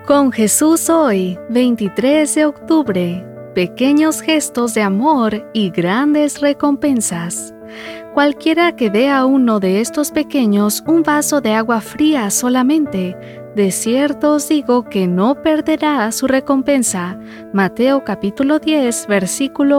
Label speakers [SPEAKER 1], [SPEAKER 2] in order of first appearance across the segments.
[SPEAKER 1] Con Jesús hoy, 23 de octubre, pequeños gestos de amor y grandes recompensas. Cualquiera que dé a uno de estos pequeños un vaso de agua fría solamente, de cierto os digo que no perderá su recompensa. Mateo capítulo 10, versículo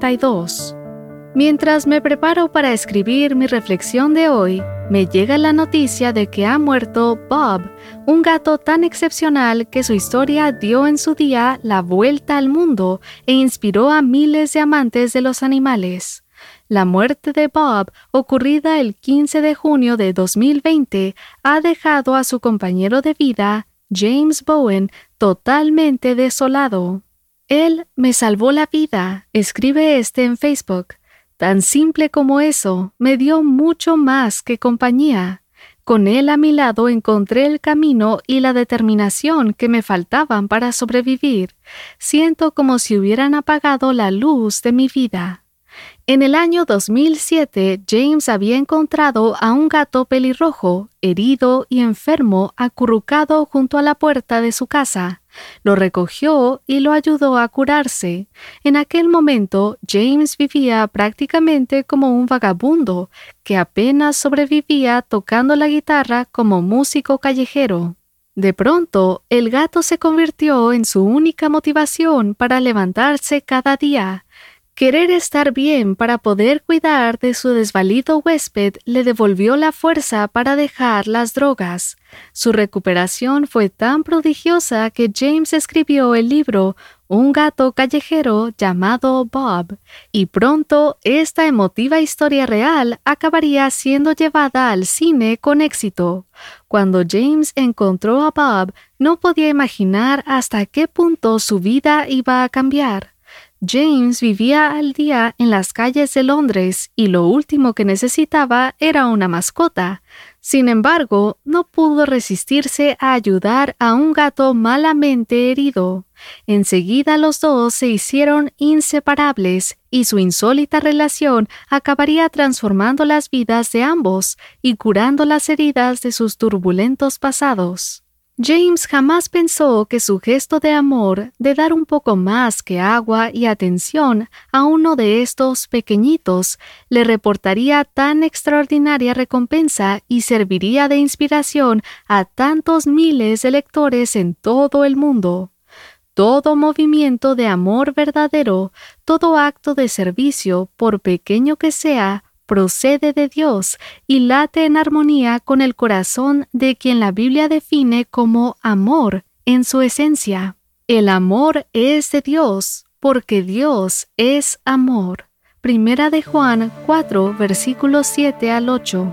[SPEAKER 1] 42. Mientras me preparo para escribir mi reflexión de hoy, me llega la noticia de que ha muerto Bob, un gato tan excepcional que su historia dio en su día la vuelta al mundo e inspiró a miles de amantes de los animales. La muerte de Bob, ocurrida el 15 de junio de 2020, ha dejado a su compañero de vida, James Bowen, totalmente desolado. Él me salvó la vida, escribe en Facebook. Tan simple como eso, me dio mucho más que compañía. Con él a mi lado encontré el camino y la determinación que me faltaban para sobrevivir. Siento como si hubieran apagado la luz de mi vida. En el año 2007, James había encontrado a un gato pelirrojo, herido y enfermo, acurrucado junto a la puerta de su casa. Lo recogió y lo ayudó a curarse. En aquel momento, James vivía prácticamente como un vagabundo que apenas sobrevivía tocando la guitarra como músico callejero. De pronto, el gato se convirtió en su única motivación para levantarse cada día. Querer estar bien para poder cuidar de su desvalido huésped le devolvió la fuerza para dejar las drogas. Su recuperación fue tan prodigiosa que James escribió el libro Un gato callejero llamado Bob, y pronto esta emotiva historia real acabaría siendo llevada al cine con éxito. Cuando James encontró a Bob, no podía imaginar hasta qué punto su vida iba a cambiar. James vivía al día en las calles de Londres y lo último que necesitaba era una mascota. Sin embargo, no pudo resistirse a ayudar a un gato malamente herido. Enseguida los dos se hicieron inseparables y su insólita relación acabaría transformando las vidas de ambos y curando las heridas de sus turbulentos pasados. James jamás pensó que su gesto de amor, de dar un poco más que agua y atención a uno de estos pequeñitos, le reportaría tan extraordinaria recompensa y serviría de inspiración a tantos miles de lectores en todo el mundo. Todo movimiento de amor verdadero, todo acto de servicio, por pequeño que sea, procede de Dios y late en armonía con el corazón de quien la Biblia define como amor en su esencia. El amor es de Dios, porque Dios es amor. Primera de Juan 4, versículos 7 al 8.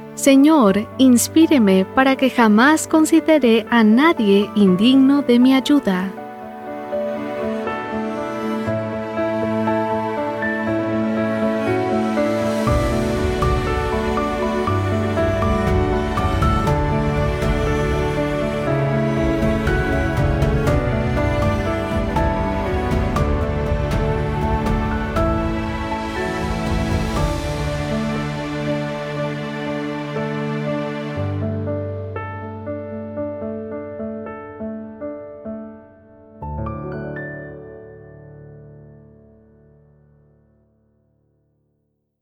[SPEAKER 1] Señor, inspíreme para que jamás considere a nadie indigno de mi ayuda.